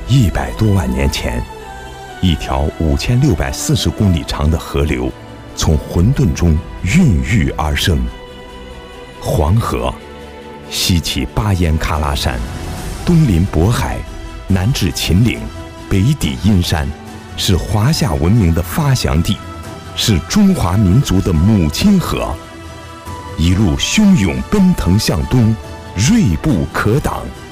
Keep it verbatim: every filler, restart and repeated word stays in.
一百多万年前，一条五千六百四十公里长的河流从混沌中孕育而生。黄河西起巴彦喀拉山，东临渤海，南至秦岭，北抵阴山，是华夏文明的发祥地，是中华民族的母亲河。一路汹涌奔腾向东，锐不可挡。